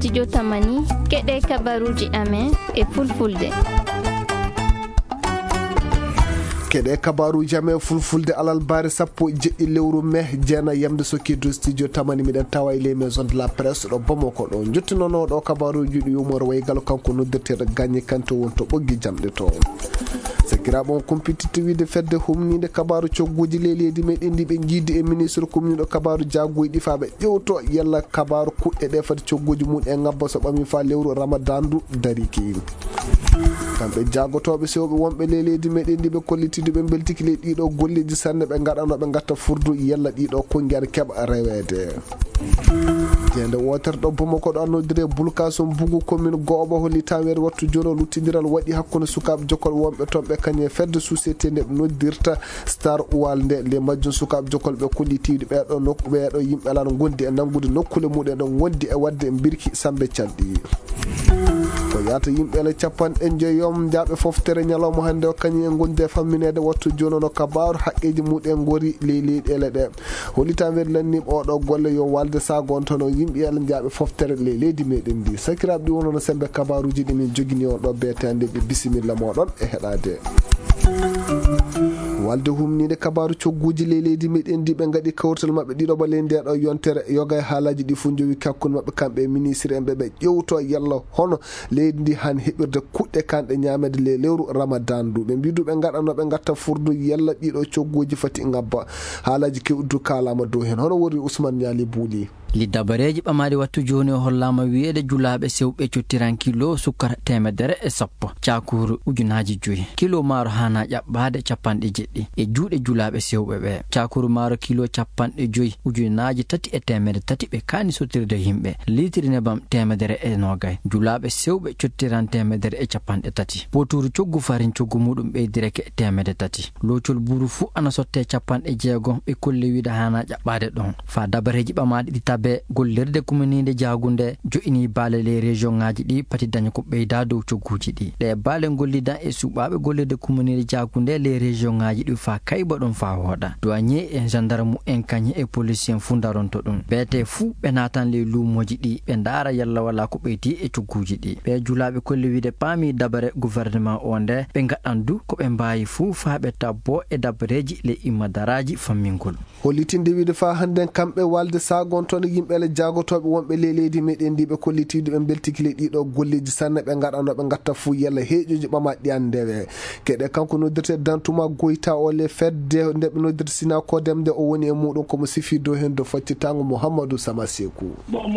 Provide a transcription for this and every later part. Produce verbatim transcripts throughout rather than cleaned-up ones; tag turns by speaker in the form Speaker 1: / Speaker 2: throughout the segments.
Speaker 1: studio Tamani keɗe kabaruji amen e fulfulde.
Speaker 2: keɗe kabaruji amen fulfulde alal bare sappo jeɗɗi lewru mai jeena yamde sokkido studio Tamani miɗen tawa e les maisons de la presse ɗo Bamako ɗo jottinono ɗo kabaruji ɗi yumor waygal kanko noddirteɗo Gagné Kanté wonto ɓoggi jamɗe to sakiraɓe on compétitivité wiide fedde humnide kabaru cogguji leydi meɗen ɗi ɓe jiidi e ministre commune ɗo kabaru jaggoyɗi fa ɓe ƴewto yalla kabaru kuɗɗe ɗe fati cogguji mum e ngabba so ɓami fa lewru Ramadan du dariki kamɓe jagotoɓe sewɓe wonɓe le leydi meɗen ɗi ɓe kollitide ɓe beltiki le ɗiɗo golleji sanne ɓe gaɗano ɓe gatta furdu yalla ɗiɗo konguere keɓa rewede jende wotere ɗo Bamako ɗo annodire Boulkasson Bougou commune Gooɓa holli tawede wattu joni luttidiral waɗi hakkude sukaɓe jokkol wonɓe toon ɓe kañe fedde société nde ɓe noddirta Star Oil nde le majjum sukaɓe jokkol ɓe kollitiɗe ɓeɗo nokku ɓeɗo yimɓe lan gondi e nanggude nokkule muɗum ɗon wondi e wadde e birki sambe calɗi ko yata yimɓele capanɗe jeeyom jaaɓe foftere ñalawma hannde o kañum en gondi e famminede wattu joni no kabaru haqqeji muɗum gori ley leyɗele ɗe hollitawede lanniɓe oɗo golle yo walde sagontono yimɓe ele jaaɓe foftere ley leydi meɗen ndi sakiraɓe ɗi wonono sembe kabaruji ɗi min jogini o ɗo beetande ɓe bisimilla moɗon e heɗade walde humnide kabaru cogguji ley leydi meɗen ndi ɓe gaɗi kawtal mabɓe ɗiɗo ɓale ndeɗo yontere yoga e haalaji ɗi fu jowi kakkude mabɓe kamɓe ministre en ɓe ɓe ƴewto yalla hono leydi ndi han heɓirde kuɗɗe kanɗe ñamede le lewru Ramadan du ɓe mbidu ɓe gaɗano ɓe gatta furdu yalla ɗiɗo cogguji fati ngabba haalaji kewɗu kalama dow hen hono wori Ousmane Niali Bouli
Speaker 3: liddabareji ɓamaɗi wattu joni o hollama wiyeede julaɓe sewɓe cottiran kilo sukkara temedere e sappo cakuru ujunaji joyyi kilo maaro hana ƴaɓɓade capanɗe jeɗɗi e juuɗe julaɓe sewɓe ɓe cakuru maaro kilo capanɗe joyyi ujunaji tati e temedere tati ɓe kani sottirde yimɓe litiri nebam temedere e nogay julaɓe sewɓe cottiran temedere e capanɗe tati poturu coggu farin coggu muɗum ɓeydireke e temede tati locol buru fuu ana sotte capanɗe jeegom ɓe kolle wiide hana ƴaɓɓade ɗon fa dabareji ɓamaɗi ɗi be gollirde kuminide jagunde joini baale les région ngaji ɗi pati daña ko ɓeyda dow cogguji ɗi ɗe baale gollidan e suɓaɓe gollirde kuminide jagunde les région ngaji ɗi fa kayba ɗon fa hoɗa douanier e gendarme en kañe e policier fu daronto ɗum beete fuu ɓe natan les lumoji ɗi ɓe daara yalla wala ko ɓeyti e cogguji ɗi ɓe julaɓe kolli wiide paami dabare gouvernement o nde ɓe gaɗandu ko ɓe mbawi fuu fa ɓe tabbo e dabareji le immadaraji fammingol
Speaker 2: hollitinde wiide fa hande kamɓe walde sagontone yimɓele jagotoɓe wonɓe le leydi meɗen ndi ɓe kollitiɗe ɓe beltikile ɗiɗo golleji sanne ɓe gaɗano ɓe gatta fuu yalla heeƴoji ɓama ɗiyandewe keɗe kanko noddirte Dantuma Goyta o le fedde nde ɓe noddirte Sina Kodem nde o woni e muɗum komo sifi dow hen do faccitango Mouhamadou Sama Sekou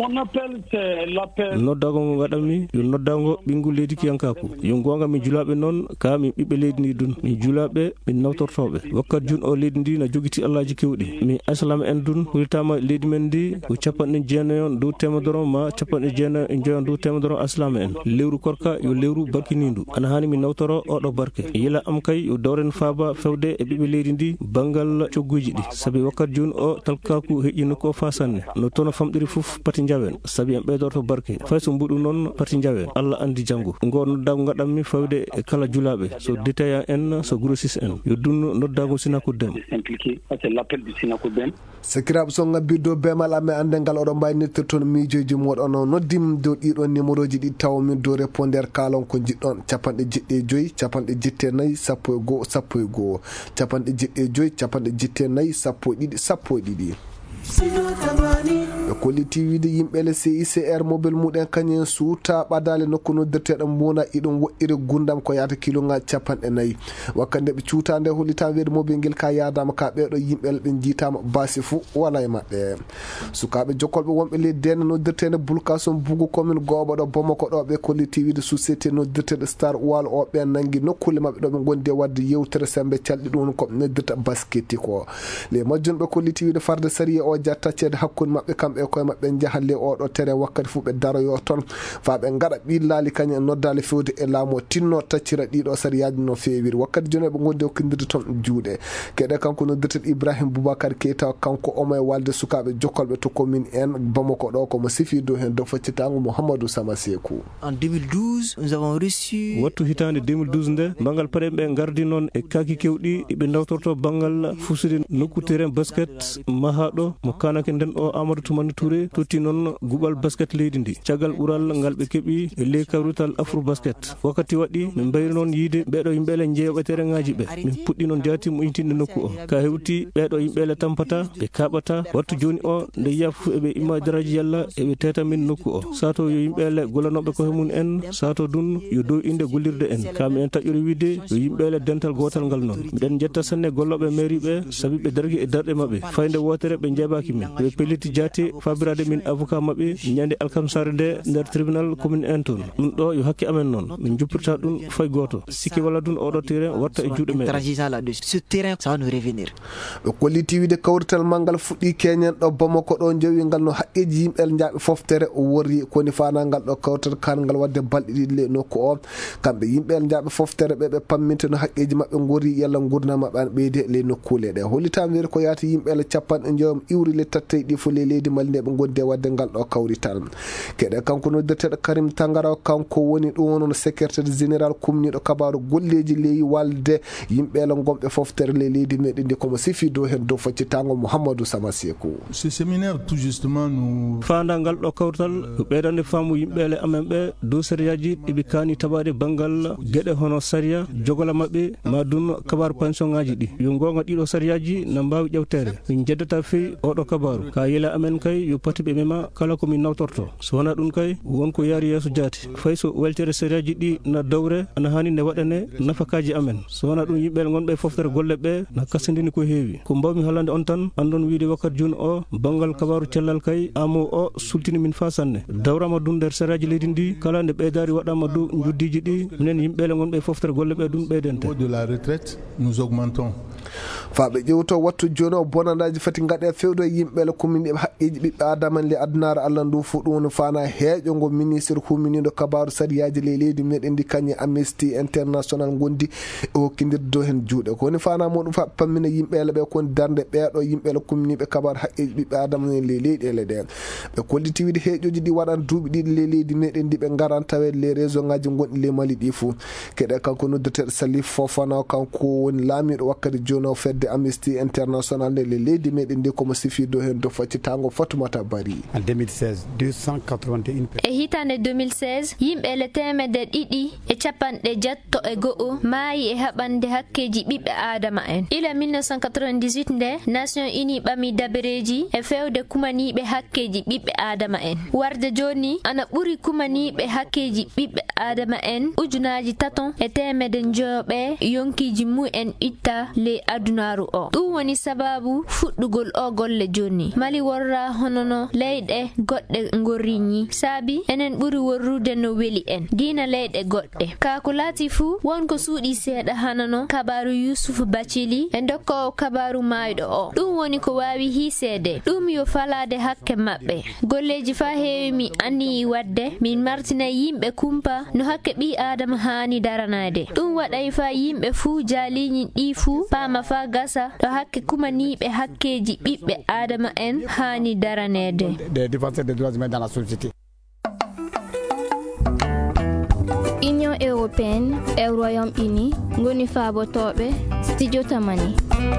Speaker 4: noddago mo waɗanmi yo noddago ɓinngol leydi Kiyankaku yo gonga min julaɓe noon ka min ɓiɓɓe leydi ndi dun min julaɓe min nawtortoɓe wakkati jun o leydi ndi na jogiti allaji kewɗi min aslama en dun hultama leydi men ndi ko capanɗe jeenayon dow temedoro ma capanɗe jeenayo e joyon dow temedoro aslama en lewru korka yo lewru barkinindu ana hani min nawtoro oɗo barke yila am kay yo dawren faaba fewde e ɓiɓɓe leydi ndi banggal cogguji ɗi saabi wakkati joni o talkaku heƴƴino ko fa sanne no tono famɗiri foof pati jawen saabi en ɓeydorto barke fay so mbuɗu noon pati jawen Allah andi janggo ngo noddago gaɗanmi fawde e kala julaɓe so détaillant en so grossiste en yo dunno noddago Sina Kodem
Speaker 2: sakiraɓe so ngabbirdo bemal amen andengal oɗon mbawi nettir toon miijoji moɗon noddim dow ɗiɗon numéro ji ɗi taw min dow répondeur kalon ko jiɗɗon capanɗe jeɗɗe joyyi capanɗe jette nayyi sappo e goho sappo e goho capanɗe jeɗɗe joyyi capanɗe jette nayyi sappo e ɗiɗi sappo e ɗiɗi ɓe kolliti wiide yimɓele C I C R mobile muɗen kañen suuta ɓadale nokku noddirteɗo mbuna iɗum woɗɗiri gundam ko yata kiloŋaji capanɗe nayyi wakkati nde ɓe cuuta nde hollitama wiide mobile ngel ka yadama ka ɓeɗo yimɓele ɓe jiitama basi fou wona e mabɓe sukaɓe jokkolɓe wonɓe leydi dene noddirtede Boulkasson Bougou commune Gooɓa ɗo Bamako ɗo ɓe kolliti wiide société noddirteɗo Star Oil o ɓen nangui nokkule mabɓe ɗo ɓe gondi e wadde yewtere sembe calɗi ɗum ko noddirta basketti ko les majjum ɓe kolliti wiide farde sariya o jattaccede hakkude mabɓe kamɓe koye mabɓe jahalle oɗo tere wakkati fuu ɓe daroyo toon fa ɓe gaɗa ɓillali kañum e noddali fewde e laamu tinno taccira ɗiɗo sariyaji no fewiri wakkati joni ɓe gondi hokkidirde toon juuɗe keɗe kanko noddirteɗo Ibrahima Boubacar Keita kanko omo e walde sukaɓe jokkolɓe to commune en Bamako ɗo komo sifi dow hen dow faccitango Mouhamadou Sama Sekou.
Speaker 5: En deux mille douze nous avons reçu
Speaker 4: wattu hitande deux mille douze nde bangal paɗe ɓe gardi noon e kaki kewɗi ɓe dawtorto bangal fusude nokku terrain basket mahaɗo mo kanake nden o Amadou Toumane Mamani Touré tutti non gubal basket leydi ndi caggal ural ngal ɓe keɓi e ley kawrital Afro Basket wakkati waɗi min mbayri noon yiide ɓeɗo yimɓele jeeɓatere ngaji ɓe min puɗɗi noon jaati moƴintinde nokku o ka hewti ɓeɗo yimɓele tampata ɓe kaɓata wattu joni o nde yiya fof eɓe imma daraji yalla eɓe teta min nokku o sato yo yimɓele golanoɓe koye mum en sato dun yo dow inde gollirde en kami en taƴƴori wiide yo yimɓele dental gotal ngal noon miɗen jetta sanne golloɓe mairie ɓe saabi ɓe dargui e darɗe mabɓe fayde wotere ɓe jeeɓaki min ɓe pelliti jaati fabirade min avocat mabɓe ñande alkamsare nde nder tribunal commune en toon ɗum ɗo yo hakke amen noon min juppirta ɗum fay goto sikki walla dun oɗo terrain watta e juuɗe meɗen
Speaker 5: ce terrain ça va nous revenir
Speaker 2: ɓe kolliti wiide kawrital mangal fuɗɗi keñen ɗo Bamako ɗo jeewi ngal no haqqeji yimɓel jaaɓe foftere o wori koni fanangal ɗo kawrital kangal wadde balɗe ɗiɗi le nokku o kamɓe yimɓel jaaɓe foftere ɓe ɓe pamminta no haqqeji mabɓe gori yalla gurdam mabɓe an ɓeyde le nokkule ɗe hollitama wiyde ko yaata yimɓele capanɗe jeewam iwri le tattayi ɗi fo le leydi Mali nde ɓe gondi e wadde ngal ɗo kawrital keɗe kanko noddeteɗo Karim Tangara kanko woni ɗum noon secrétaire général kumniɗo kabaru golleji ley walde yimɓele gomɓe foftere le leydi meɗen ndi komo sifi dow hen dow faccitango Mouhamadou Samasekou.
Speaker 6: Ce séminaire tout justement nous
Speaker 4: fanda ngal ɗo kawtal ko ɓeydande faamu yimɓele amen ɓe dow sariyaji ɗiɓe kani tabade banggal gueɗe hono saria jogola mabɓe ma dun kabaru pension ngaji ɗi yo gonga ɗiɗo sariyaji na mbawi ƴewtere min jeddata fewi oɗo kabaru ka yela amen kay yo pati ɓe mema kala komin nawtorto so wona ɗum kay wonko yaari yeeso jaati fay so weltere sariyaji ɗi na dawre ana hani nde waɗane nafakaji amen so wona ɗum yimɓe gonɓe foftere golle ɓe na kasandini ko heewi ko mbawmi halande on tan andon wiide wakkati joni o bangal kabaru cellal kay amo o sultini min fa sanne dawrama dun nder sariyaji leydi ndi kala nde ɓeydari waɗama dow juddiji ɗi minen yimɓele gonɓe foftere golle ɓe ɗum ɓeydente
Speaker 6: de la retraite nous augmentons
Speaker 2: faaɓe ƴewto wattu joni o bonandaji fati gaɗe fewdo yimɓele commune ɗe haqqeji ɓiɓɓe adama le adnare Allah ndu fu ɗum no fana heeƴo ngo ministre huminiɗo kabaru sariyaji le leydi meɗen ndi kañe Amnesty International gondi e hokkidirde dow hen juuɗe ko woni fana muɗum fa pammina yimɓele ɓe koni darde ɓeɗo yimɓele commune kabaru haqqeji ɓiɓɓe adama le leyɗele ɗe ɓe kolliti wiide heeƴoji ɗi waɗan duuɓi ɗiɗi le leydi meɗen ndi ɓe garan tawe les région ngaji gonɗi le Mali ɗi fou keɗe kanko noddeteɗo Salif Fofana kanko woni laamiɗo wakkati joni o fedde Amnesty International le leydi meɗen ndi komo sifi dow hen dow faccitango Fatoumata Bari
Speaker 7: en deux mille seize deux cent quatre-vingt-un
Speaker 1: e hitande deux mille seize yimɓele temedde ɗiɗi e capanɗe jetto e go'o maayi e haɓande hakkeji ɓiɓɓe adama en ila mille neuf cent quatre-vingt-dix-huit nde Nation Unie ɓami dabereji e fewde kumaniɓe hakkeji ɓiɓɓe adama en warde joni ana ɓuuri kumaniɓe hakkeji ɓiɓɓe adama en ujunaji taton e temedde joɓe yonkiji mu'en itta le adunaru o ɗum woni sababu fuɗɗugol o golle joni Mali worra honono leyɗe goɗɗe gorriñi saabi enen ɓuuri worrude no weeli en dina leyɗe goɗɗe kako laati fuu wonko suuɗi seeɗa hanano kabaru Yusuf Bacili e dokkowo kabaru mayɗo o ɗum woni ko wawi hiseede ɗum yo falade hakke maɓɓe golleji fa heewi mi anniyi wadde min martina yimɓe kumpa no hakke ɓi adama hani daranade ɗum waɗay fa yimɓe fuu jaaliñi ɗi fuu pama fa gasa ɗo hakke kumaniɓe hakkeji ɓiɓɓe adama en hani daranede
Speaker 7: des défenseurs des droits humains dans la société.
Speaker 1: Union européenne et Royaume-Uni ngoni faabotoɓe studio tamani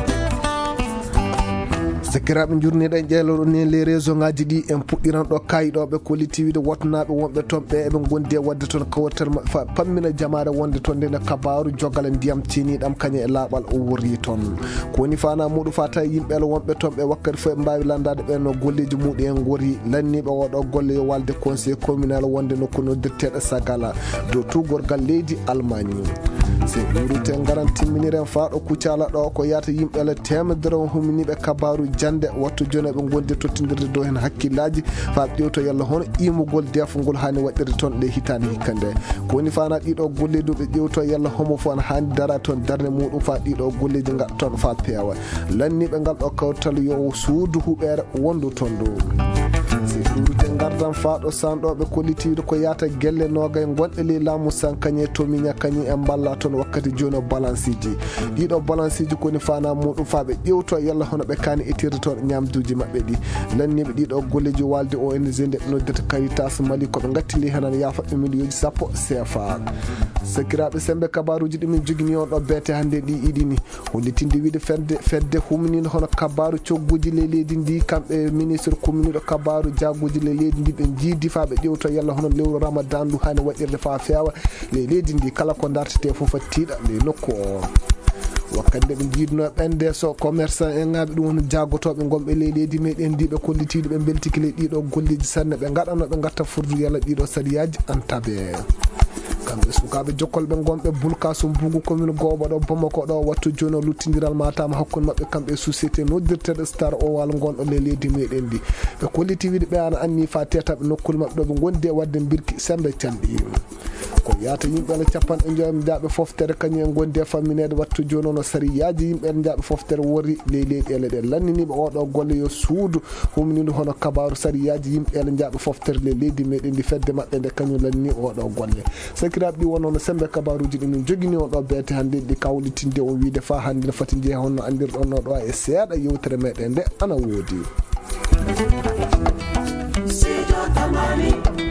Speaker 2: sakiraɓe jurniɗen ƴeeloɗo ni les région ngaji ɗi en puɗɗiran ɗo kayiɗoɓe kolliti wiide wotnaɓe wonɓe toon ɓe eɓe gondi e wadde toon kawartal maɓɓe pammina jamare wonde toon nde kabaru jogala ndiyam tiniɗam kañe e laaɓal o wori toon ko woni fana muɗum fa tawi yimɓele wonɓe toon ɓe wakkati fo ɓe mbawi landade ɓen no golleji muɗum en gori lanniɓe oɗo golle yo walde conseil communal wonde nokku noddirteɗo Sagala dow tugorgal leydi Allemagne se urute garan timminiren faaɗo kucala ɗo ko yata yimɓele temedere huminiɓe kabaru jande wattu joni ɓe gondi tottidirde dow hen hakkillaji fa ƴewto yalla hono imugol defgol hani waɗirde toon ɗe hitande hikka nde ko woni fana ɗiɗo golleji ɓe ƴewto yalla homo fo an hani dara toon darde muɗum fa ɗiɗo golleji gaɗa toon fa peewa lanniɓe ngal ɗo kawtal yo suudu huɓere wondu toon ɗo se urute gardan faɗo sanɗoɓe kollitiɗo ko yata gelle nogay gonɗe ley laamu sankañe tomiña kañi en balla toon wakkati joni o balance ji ɗiɗo balance ji koni fana muɗum faɓe ƴewto yalla hono ɓe kani ittirde toon ñamduji mabɓe ɗi lanniɓe ɗiɗo golleji walde O N G nde noddata Caritas Mali koɓe gattili hanan yafaɓe million ji sappo C F A sakiraɓe sembe kabaruji ɗumin jogini on ɗo beete hande ɗi iɗini hollitinde wiide fedde fedde humniɗo hono kabaru cogguji ley leydi ndi kamɓe ministre commune ɗo kabaru jaguji ley leydi ndi ɓe jiidi fa ɓe ƴewto yalla hono lewru ramadan ndu hani waɗirde fa feewa ley leydi ndi kala ko dartete fof tiiɗa ley nokku o wakkati nde ɓe jiiduno ɓende so commerçant en ŋaɓe ɗum woni jagotoɓe gonɓe ley leydi meɗen ndi ɓe kollitiɗo ɓe beltiki ley ɗiɗo golleji sanne ɓe gaɗano ɓe gatta furdu yalla ɗiɗo sariyaji antabe kamɓe sukaɓe jokkolɓe gonɓe bulkaso mbugu commune goɓa ɗo Bamako ɗo wattu joni o luttidiral matama hakkude mabɓe kamɓe société noddirteɗo star o wal gonɗo ley leydi meɗen ndi ɓe kolliti wiide ɓe ana anni fa tetaɓe nokkule mabɓe ɗo ɓe gondi e wadde birki sembe canɗi ko yata yimɓe capanɗe joyi jaaɓe foftere kañum en gondi e famminede wattu joni ono sariyaji yimɓe jaaɓe foftere wori ley leyɗele ɗe lanniniɓe oɗo golle yo suudu humniɗo hono kabaru sariyaji yimɓe ele jaaɓe foftere ley leydi meɗen ndi fedde mabɓe nde kañum lannini oɗo golle sakiraɓe ɗi wonono sembe kabaruji ɗi min jogini on ɗo beete hande ɗi kawlitinde o wiide fa hande ne fati jeeya honno andirɗon no ɗo e seeɗa yewtere meɗen nde ana woodi.